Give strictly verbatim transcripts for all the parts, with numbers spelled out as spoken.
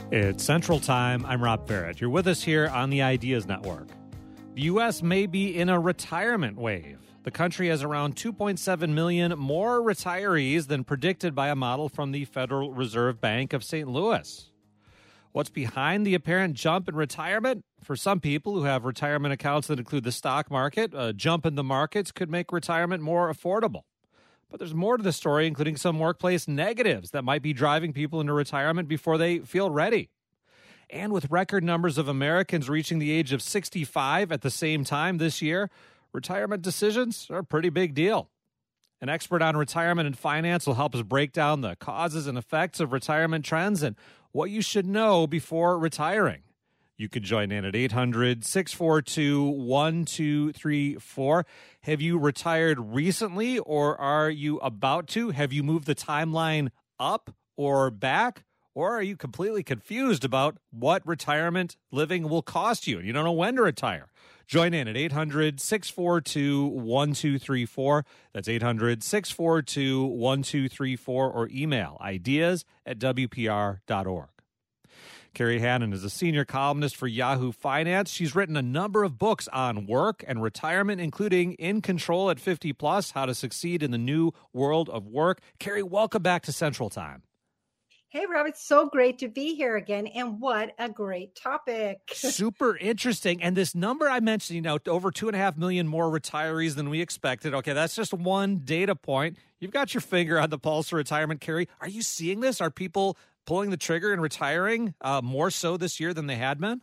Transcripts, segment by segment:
It's Central Time. I'm Rob Barrett. You're with us here on the Ideas Network. The U S may be in a retirement wave. The country has around two point seven million more retirees than predicted by a model from the Federal Reserve Bank of Saint Louis. What's behind the apparent jump in retirement? For some people who have retirement accounts that include the stock market, a jump in the markets could make retirement more affordable. But there's more to the story, including some workplace negatives that might be driving people into retirement before they feel ready. And with record numbers of Americans reaching the age of sixty-five at the same time this year, retirement decisions are a pretty big deal. An expert on retirement and finance will help us break down the causes and effects of retirement trends and what you should know before retiring. You can join in at eight hundred, six four two, one two three four. Have you retired recently or are you about to? Have you moved the timeline up or back? Or are you completely confused about what retirement living will cost you and you don't know when to retire? Join in at eight hundred, six four two, one two three four. That's eight hundred, six four two, one two three four or email ideas at w p r dot org. Carrie Hannon is a senior columnist for Yahoo Finance. She's written a number of books on work and retirement, including In Control at fifty plus, How to Succeed in the New World of Work. Carrie, welcome back to Central Time. Hey, Rob, it's so great to be here again. And what a great topic. Super interesting. And this number I mentioned, you know, over two and a half million more retirees than we expected. Okay, that's just one data point. You've got your finger on the pulse of retirement, Carrie. Are you seeing this? Are people pulling the trigger and retiring uh, more so this year than they had been?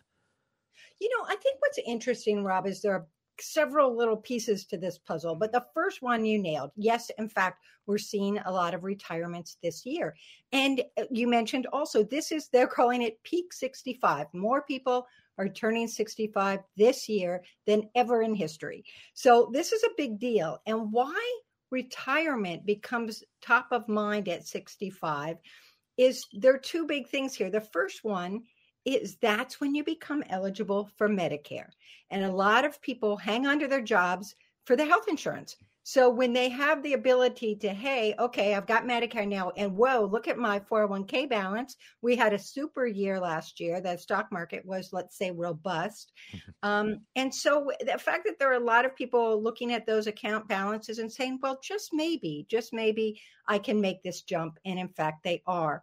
You know, I think what's interesting, Rob, is there are several little pieces to this puzzle, but the first one you nailed. Yes, in fact, we're seeing a lot of retirements this year. And you mentioned also, this is, they're calling it peak sixty-five. More people are turning sixty-five this year than ever in history. So this is a big deal. And why retirement becomes top of mind at sixty-five is there are two big things here. The first one is that's when you become eligible for Medicare. And a lot of people hang on to their jobs for the health insurance. So when they have the ability to, hey, okay, I've got Medicare now, and whoa, look at my four oh one k balance. We had a super year last year. The stock market was, let's say, robust. Um, and so the fact that there are a lot of people looking at those account balances and saying, well, just maybe, just maybe I can make this jump. And in fact, they are.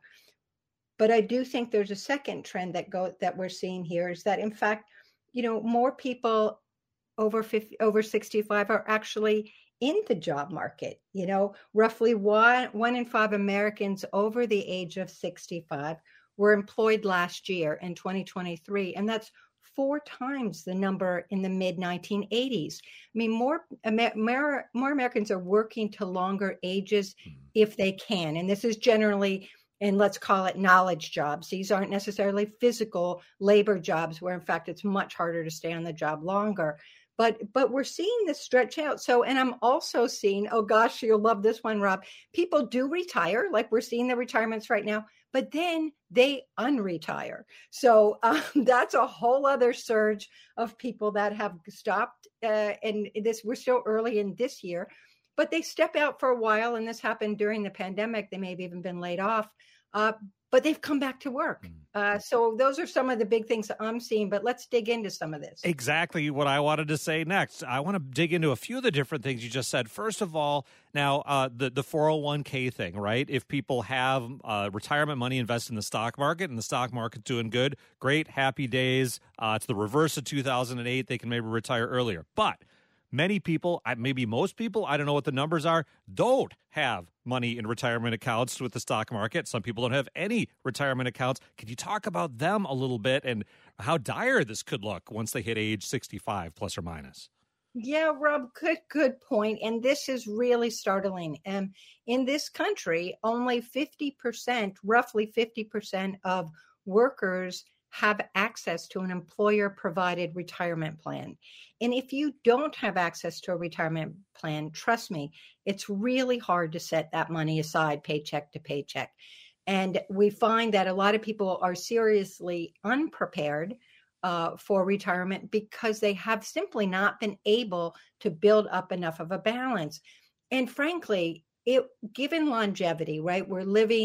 But I do think there's a second trend that go that we're seeing here is that, in fact, you know, more people over fifty, over sixty-five are actually in the job market. You know, roughly one one in five Americans over the age of sixty-five were employed last year in twenty twenty-three, and that's four times the number in the mid nineteen eighties. I mean, more more, more Americans are working to longer ages if they can, and this is generally, and let's call it knowledge jobs. These aren't necessarily physical labor jobs where, in fact, it's much harder to stay on the job longer. But but we're seeing this stretch out. So, and I'm also seeing, oh gosh, you'll love this one, Rob. People do retire, like we're seeing the retirements right now, but then they unretire. So um, that's a whole other surge of people that have stopped. Uh, and this, we're still early in this year, but they step out for a while. And this happened during the pandemic. They may have even been laid off. Uh, but they've come back to work. Uh, so those are some of the big things that I'm seeing, but let's dig into some of this. Exactly what I wanted to say next. I want to dig into a few of the different things you just said. First of all, now uh, the, the four oh one k thing, right? If people have uh, retirement money invested in the stock market and the stock market's doing good, great, happy days. Uh, it's the reverse of two thousand eight. They can maybe retire earlier. But many people, maybe most people, I don't know what the numbers are, don't have money in retirement accounts with the stock market. Some people don't have any retirement accounts. Could you talk about them a little bit and how dire this could look once they hit age sixty-five, plus or minus? Yeah, Rob, good, good point. And this is really startling. Um, in this country, only fifty percent, roughly fifty percent of workers have access to an employer-provided retirement plan. And if you don't have access to a retirement plan, trust me, it's really hard to set that money aside paycheck to paycheck. And we find that a lot of people are seriously unprepared uh, for retirement because they have simply not been able to build up enough of a balance. And frankly, it given longevity, right? We're living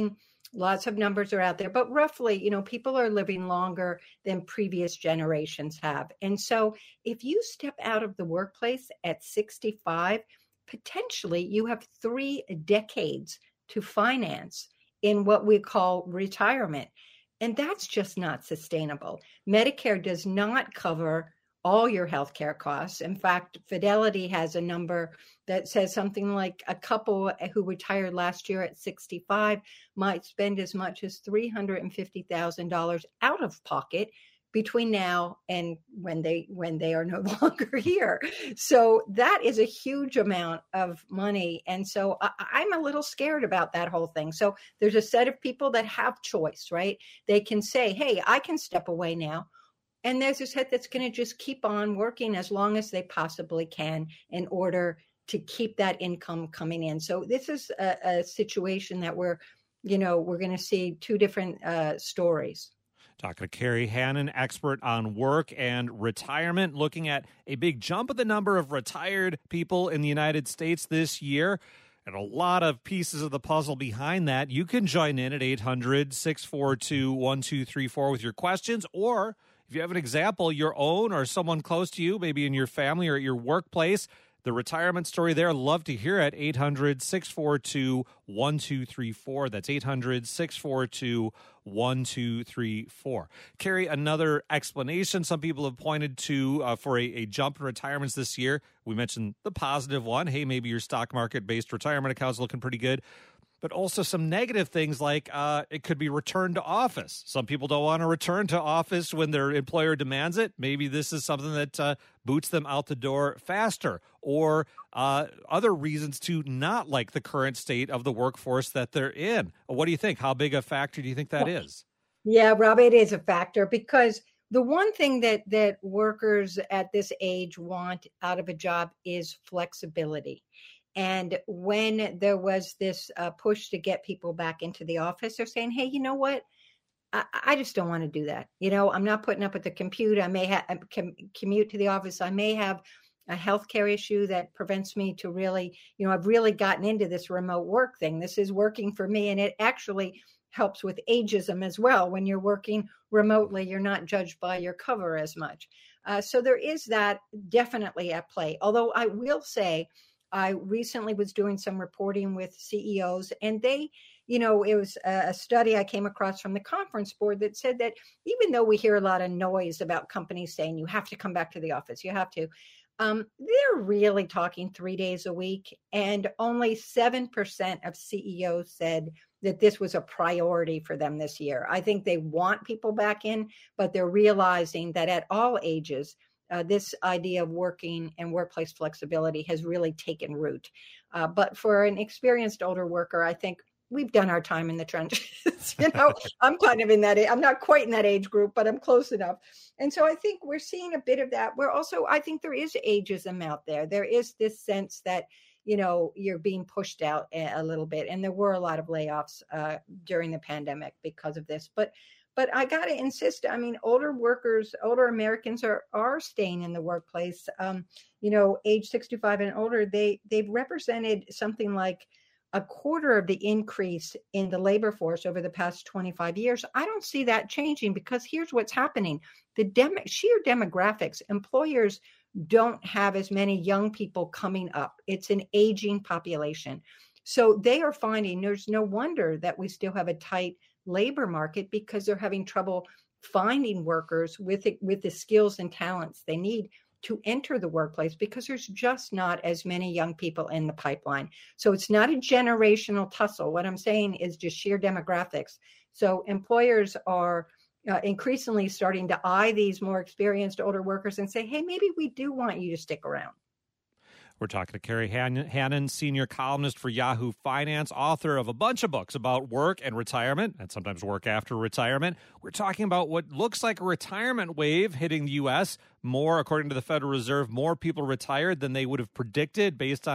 Lots of numbers are out there, but roughly, you know, people are living longer than previous generations have. And so if you step out of the workplace at sixty-five, potentially you have three decades to finance in what we call retirement. And that's just not sustainable. Medicare does not cover all your healthcare costs. In fact, Fidelity has a number that says something like a couple who retired last year at sixty-five might spend as much as three hundred fifty thousand dollars out of pocket between now and when they when they are no longer here. So that is a huge amount of money. And so I, I'm a little scared about that whole thing. So there's a set of people that have choice, right? They can say, hey, I can step away now. And there's a set that's going to just keep on working as long as they possibly can in order to keep that income coming in. So this is a, a situation that we're, you know, we're going to see two different uh, stories. Talking to Carrie Hannon, expert on work and retirement, looking at a big jump in the number of retired people in the United States this year. And a lot of pieces of the puzzle behind that. You can join in at eight hundred, six four two, one two three four with your questions, or if you have an example, your own or someone close to you, maybe in your family or at your workplace, the retirement story there, love to hear it. eight hundred, six four two, one two three four. That's eight hundred, six four two, one two three four. Carrie, another explanation some people have pointed to uh, for a, a jump in retirements this year. We mentioned the positive one. Hey, maybe your stock market-based retirement account's looking pretty good. But also some negative things like uh, it could be return to office. Some people don't want to return to office when their employer demands it. Maybe this is something that uh, boots them out the door faster, or uh, other reasons to not like the current state of the workforce that they're in. What do you think? How big a factor do you think that is? Yeah, Rob, it is a factor because the one thing that that workers at this age want out of a job is flexibility. And when there was this uh, push to get people back into the office, they're saying, hey, you know what? I, I just don't want to do that. You know, I'm not putting up with the commute. I may have com- commute to the office. I may have a healthcare issue that prevents me to really, you know, I've really gotten into this remote work thing. This is working for me. And it actually helps with ageism as well. When you're working remotely, you're not judged by your cover as much. Uh, so there is that definitely at play. Although I will say, I recently was doing some reporting with C E Os, and they, you know, it was a study I came across from the Conference Board that said that even though we hear a lot of noise about companies saying you have to come back to the office, you have to, um, they're really talking three days a week. And only seven percent of C E Os said that this was a priority for them this year. I think they want people back in, but they're realizing that at all ages, Uh, this idea of working and workplace flexibility has really taken root. Uh, but for an experienced older worker, I think we've done our time in the trenches. You know, I'm kind of in that, I'm not quite in that age group, but I'm close enough. And so I think we're seeing a bit of that. We're also, I think there is ageism out there. There is this sense that, you know, you're being pushed out a, a little bit. And there were a lot of layoffs uh, during the pandemic because of this. But But I got to insist. I mean, older workers, older Americans are are staying in the workplace. Um, you know, age sixty-five and older, they they've represented something like a quarter of the increase in the labor force over the past twenty-five years. I don't see that changing because here's what's happening: the dem- sheer demographics. Employers don't have as many young people coming up. It's an aging population, so they are finding there's no wonder that we still have a tight labor market because they're having trouble finding workers with it, with the skills and talents they need to enter the workplace because there's just not as many young people in the pipeline. So it's not a generational tussle. What I'm saying is just sheer demographics. So employers are uh, increasingly starting to eye these more experienced older workers and say, hey, maybe we do want you to stick around. We're talking to Carrie Hannon, senior columnist for Yahoo Finance, author of a bunch of books about work and retirement, and sometimes work after retirement. We're talking about what looks like a retirement wave hitting the U S. More, according to the Federal Reserve, more people retired than they would have predicted based on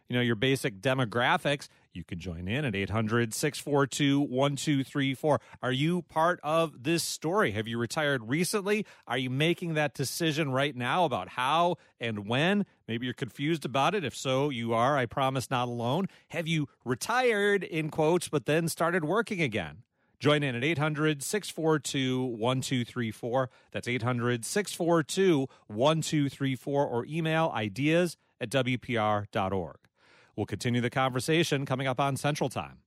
you know, your basic demographics, you can join in at eight hundred, six four two, one two three four. Are you part of this story? Have you retired recently? Are you making that decision right now about how and when? Maybe you're confused about it. If so, you are, I promise, not alone. Have you retired, in quotes, but then started working again? Join in at eight hundred, six four two, one two three four. That's eight hundred, six four two, one two three four, or email ideas at W P R dot org. We'll continue the conversation coming up on Central Time.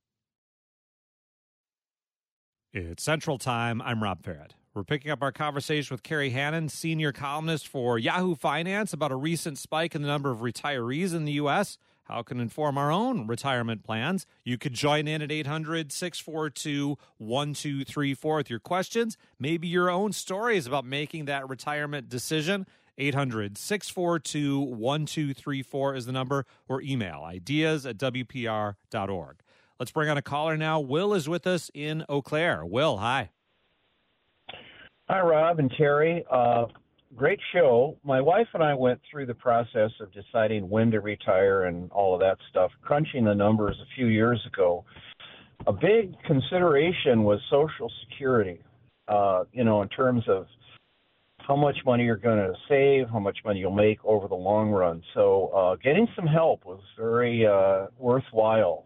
It's Central Time. I'm Rob Barrett. We're picking up our conversation with Kerry Hannon, senior columnist for Yahoo Finance, about a recent spike in the number of retirees in the U S, how it can inform our own retirement plans. You could join in at eight hundred, six four two, one two three four with your questions, maybe your own stories about making that retirement decision. eight hundred, six four two, one two three four is the number, or email ideas at W P R dot org. Let's bring on a caller now. Will is with us in Eau Claire. Will, hi. Hi, Rob and Terry. Uh, great show. My wife and I went through the process of deciding when to retire and all of that stuff, crunching the numbers a few years ago. A big consideration was Social Security, uh, you know, in terms of how much money you're going to save, how much money you'll make over the long run. So uh, getting some help was very uh, worthwhile.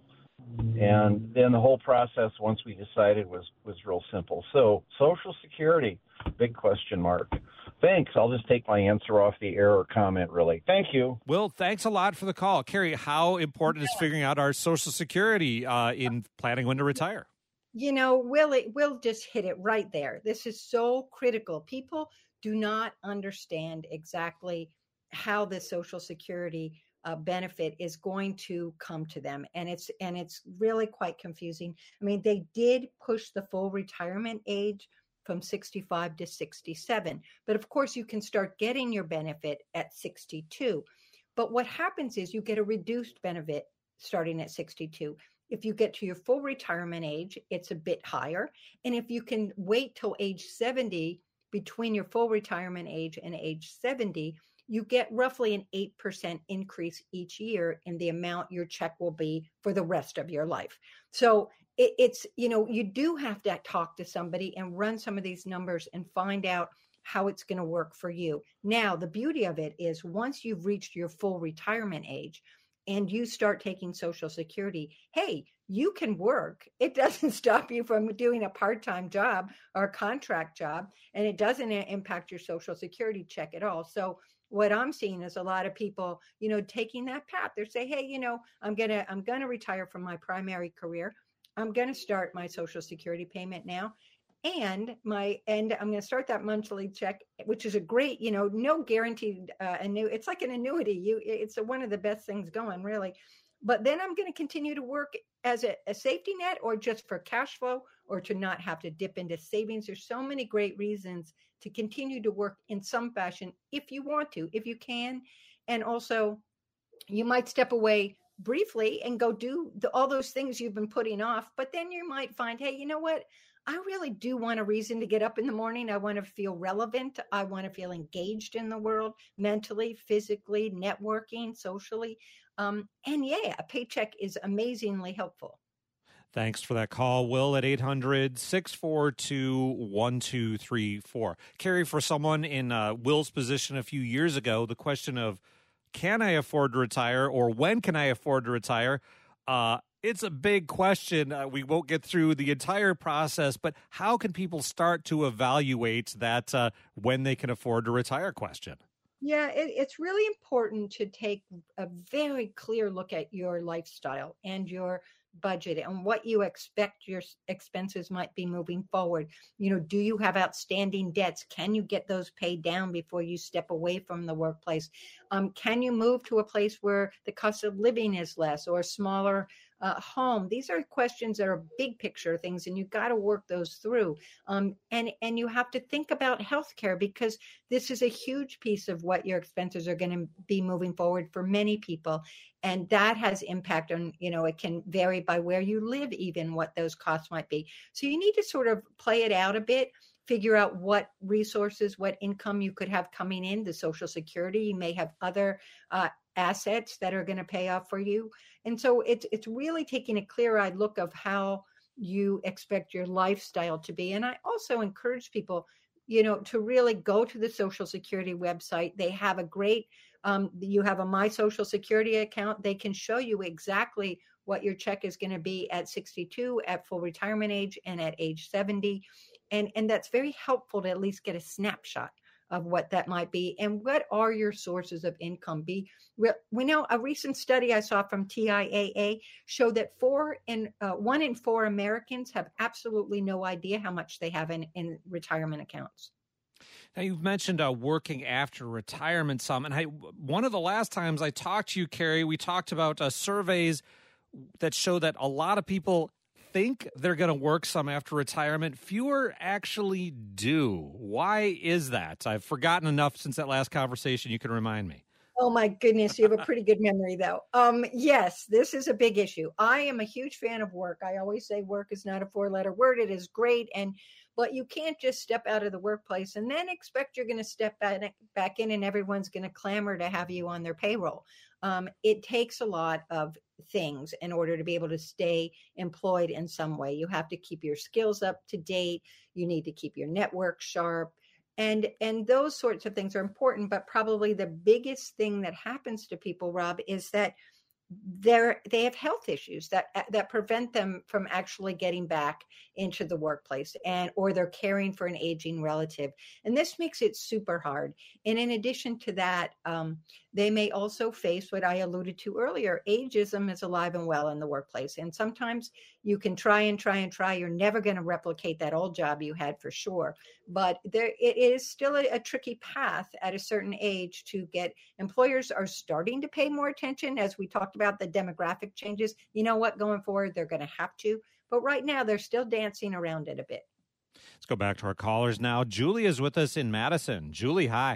And then the whole process, once we decided, was, was real simple. So Social Security, big question mark. Thanks. I'll just take my answer off the air or comment, really. Thank you. Will, thanks a lot for the call. Kerry, how important is figuring out our Social Security uh, in planning when to retire? You know, Will, it will just hit it right there. This is so critical. People do not understand exactly how the Social Security uh, benefit is going to come to them, and it's and it's really quite confusing. I mean, they did push the full retirement age from sixty-five to sixty-seven, but of course, you can start getting your benefit at sixty-two. But what happens is you get a reduced benefit starting at sixty-two. If you get to your full retirement age, it's a bit higher, and if you can wait till age seventy. Between your full retirement age and age seventy, you get roughly an eight percent increase each year in the amount your check will be for the rest of your life. So it, it's, you know, you do have to talk to somebody and run some of these numbers and find out how it's going to work for you. Now, the beauty of it is once you've reached your full retirement age and you start taking Social Security, hey, you can work. It doesn't stop you from doing a part-time job or a contract job, and it doesn't impact your Social Security check at all. So what I'm seeing is a lot of people, you know, taking that path. They're saying, hey, you know, I'm going to, I'm going to retire from my primary career. I'm going to start my Social Security payment now. And my, and I'm going to start that monthly check, which is a great, you know, no guaranteed, uh, annu- it's like an annuity. You, it's a, one of the best things going, really. But then I'm going to continue to work as a, a safety net, or just for cash flow, or to not have to dip into savings. There's so many great reasons to continue to work in some fashion if you want to, if you can. And also, you might step away briefly and go do the, all those things you've been putting off. But then you might find, hey, you know what? I really do want a reason to get up in the morning. I want to feel relevant. I want to feel engaged in the world, mentally, physically, networking, socially. Um, and yeah, a paycheck is amazingly helpful. Thanks for that call, Will, at eight hundred, six four two, one two three four. Kerry, for someone in uh, Will's position a few years ago, the question of can I afford to retire, or when can I afford to retire? Uh, it's a big question. Uh, we won't get through the entire process, but how can people start to evaluate that uh, when they can afford to retire question? Yeah, it, it's really important to take a very clear look at your lifestyle and your budget and what you expect your expenses might be moving forward. You know, do you have outstanding debts? Can you get those paid down before you step away from the workplace? Um, can you move to a place where the cost of living is less, or a smaller uh, home? These are questions that are big picture things, and you've got to work those through. Um, and, and you have to think about healthcare, because this is a huge piece of what your expenses are going to be moving forward for many people. And that has impact on, you know, it can vary by where you live, even what those costs might be. So you need to sort of play it out a bit, figure out what resources, what income you could have coming in, the Social Security. You may have other uh, assets that are going to pay off for you. And so it's it's really taking a clear-eyed look of how you expect your lifestyle to be. And I also encourage people, you know, to really go to the Social Security website. They have a great, um, you have a My Social Security account. They can show you exactly what your check is going to be at sixty-two, at full retirement age, and at age seventy. And, and that's very helpful to at least get a snapshot of what that might be and what are your sources of income. Be we know a recent study I saw from T I A A showed that four in uh, one in four Americans have absolutely no idea how much they have in, in retirement accounts. Now, you've mentioned uh, working after retirement some, and I, one of the last times I talked to you, Carrie, we talked about uh, surveys that show that a lot of people think they're going to work some after retirement. Fewer actually do. Why is that? I've forgotten enough since that last conversation. You can remind me. Oh my goodness, you have a pretty good memory though. Um, yes, this is a big issue. I am a huge fan of work. I always say work is not a four-letter word. It is great, and but you can't just step out of the workplace and then expect you're going to step back, back in and everyone's going to clamor to have you on their payroll. Um, it takes a lot of things in order to be able to stay employed in some way. You have to keep your skills up to date. You need to keep your network sharp. And and those sorts of things are important, but probably the biggest thing that happens to people, Rob, is that they're they have health issues that that prevent them from actually getting back into the workplace, and or they're caring for an aging relative, and this makes it super hard. And in addition to that, um, they may also face what I alluded to earlier. Ageism is alive and well in the workplace, and sometimes you can try and try and try. You're never going to replicate that old job you had for sure, but there it is still a, a tricky path at a certain age to get. Employers are starting to pay more attention, as we talked about the demographic changes. You know what, going forward, they're going to have to. But right now, they're still dancing around it a bit. Let's go back to our callers now. Julie is with us in Madison. Julie, hi.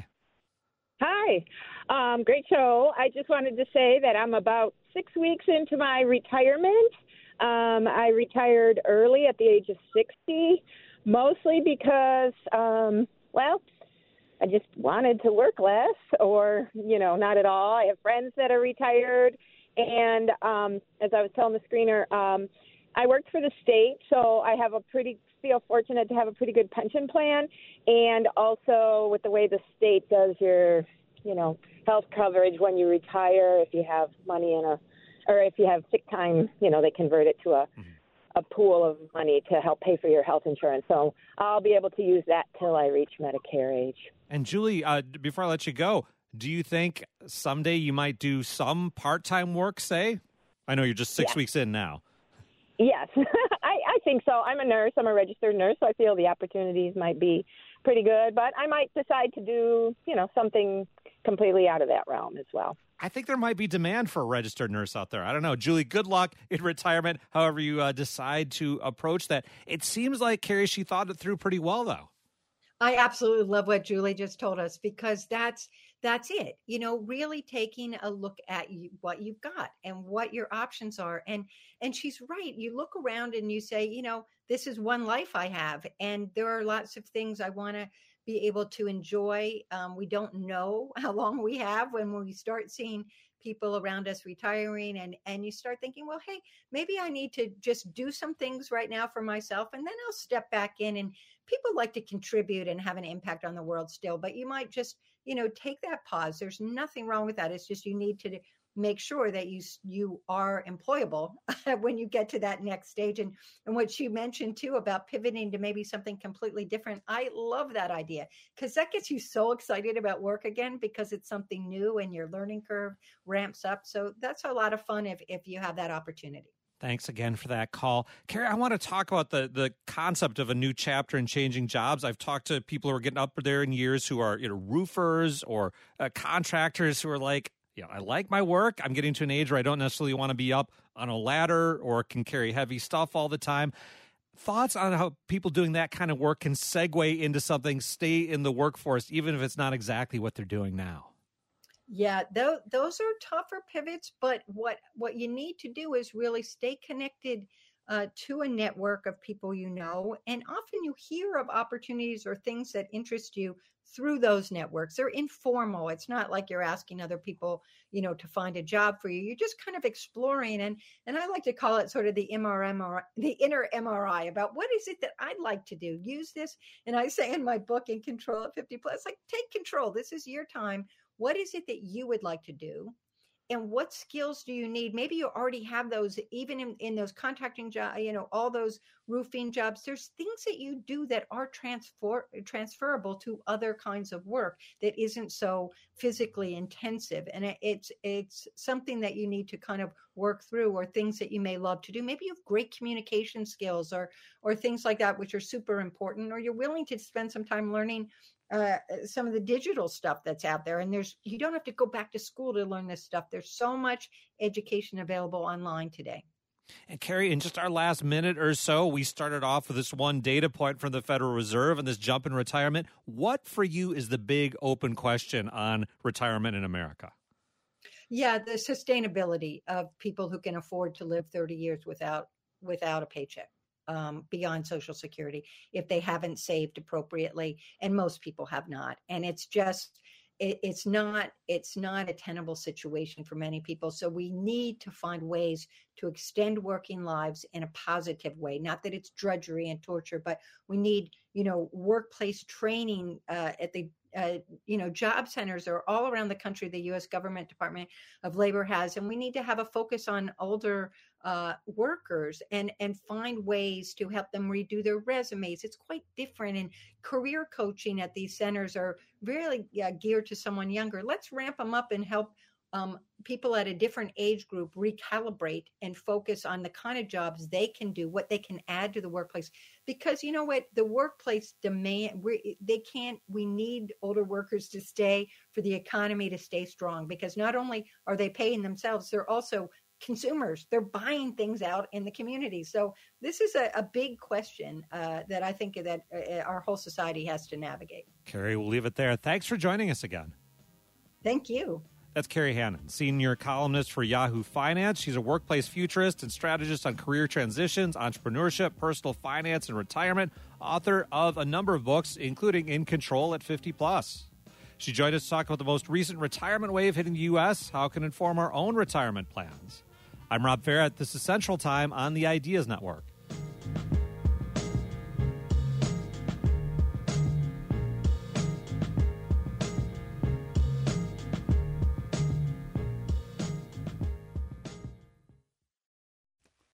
Hi. Um, great show. I just wanted to say that I'm about six weeks into my retirement. Um, I retired early at the age of sixty, mostly because, um, well, I just wanted to work less or, you know, not at all. I have friends that are retired. And um, as I was telling the screener, um, I worked for the state, so I have a pretty feel fortunate to have a pretty good pension plan. And also with the way the state does your, you know, health coverage when you retire, if you have money in a, or if you have sick time, you know, they convert it to a, mm-hmm. a pool of money to help pay for your health insurance. So I'll be able to use that till I reach Medicare age. And Julie, uh, before I let you go, do you think someday you might do some part-time work, say? I know you're just six yes. weeks in now. Yes, I, I think so. I'm a nurse. I'm a registered nurse, so I feel the opportunities might be pretty good. But I might decide to do, you know, something completely out of that realm as well. I think there might be demand for a registered nurse out there. I don't know. Julie, good luck in retirement, however you uh, decide to approach that. It seems like, Carrie, she thought it through pretty well, though. I absolutely love what Julie just told us, because that's that's it. You know, really taking a look at you, what you've got and what your options are. And and she's right. You look around and you say, you know, this is one life I have, and there are lots of things I want to be able to enjoy. Um, we don't know how long we have when we start seeing people around us retiring, and and you start thinking, well, hey, maybe I need to just do some things right now for myself, and then I'll step back in. And people like to contribute and have an impact on the world still, but you might just, you know, take that pause. There's nothing wrong with that. It's just you need to make sure that you you are employable when you get to that next stage. And and what she mentioned too about pivoting to maybe something completely different, I love that idea, because that gets you so excited about work again, because it's something new and your learning curve ramps up. So that's a lot of fun if if you have that opportunity. Thanks again for that call. Carrie, I want to talk about the the concept of a new chapter in changing jobs. I've talked to people who are getting up there in years who are, you know, roofers or uh, contractors who are like, yeah, I like my work. I'm getting to an age where I don't necessarily want to be up on a ladder or can carry heavy stuff all the time. Thoughts on how people doing that kind of work can segue into something, stay in the workforce, even if it's not exactly what they're doing now? Yeah, th- those are tougher pivots, but what what you need to do is really stay connected uh, to a network of people you know. And often you hear of opportunities or things that interest you through those networks. They're informal. It's not like you're asking other people, you know, to find a job for you. You're just kind of exploring. And and I like to call it sort of the M R M R, the inner M R I, about what is it that I'd like to do? Use this. And I say in my book, In Control at fifty plus, like, take control. This is your time. What is it that you would like to do? And what skills do you need? Maybe you already have those, even in, in those contracting jobs, you know, all those roofing jobs. There's things that you do that are transfer transferable to other kinds of work that isn't so physically intensive. And it, it's it's something that you need to kind of work through, or things that you may love to do. Maybe you have great communication skills, or or things like that, which are super important, or you're willing to spend some time learning uh, some of the digital stuff that's out there. And there's, you don't have to go back to school to learn this stuff. There's so much education available online today. And Carrie, in just our last minute or so, we started off with this one data point from the Federal Reserve and this jump in retirement. What for you is the big open question on retirement in America? Yeah, the sustainability of people who can afford to live thirty years without without a paycheck. Um, beyond Social Security, if they haven't saved appropriately, and most people have not. And it's just, it, it's not, it's not a tenable situation for many people. So we need to find ways to extend working lives in a positive way. Not that it's drudgery and torture, but we need, you know, workplace training uh, at the Uh, you know, job centers are all around the country. The U S Government Department of Labor has, and we need to have a focus on older uh, workers and and find ways to help them redo their resumes. It's quite different, and career coaching at these centers are really uh, geared to someone younger. Let's ramp them up and help um, people at a different age group recalibrate and focus on the kind of jobs they can do, what they can add to the workplace. Because you know what, the workplace demand, we, they can't, we need older workers to stay for the economy to stay strong, because not only are they paying themselves, they're also consumers. They're buying things out in the community. So this is a, a big question uh, that I think that uh, our whole society has to navigate. Carrie, we'll leave it there. Thanks for joining us again. Thank you. That's Carrie Hannon, senior columnist for Yahoo Finance. She's a workplace futurist and strategist on career transitions, entrepreneurship, personal finance, and retirement, author of a number of books, including In Control at fifty plus. She joined us to talk about the most recent retirement wave hitting the U S, how it can inform our own retirement plans. I'm Rob Ferrett. This is Central Time on the Ideas Network.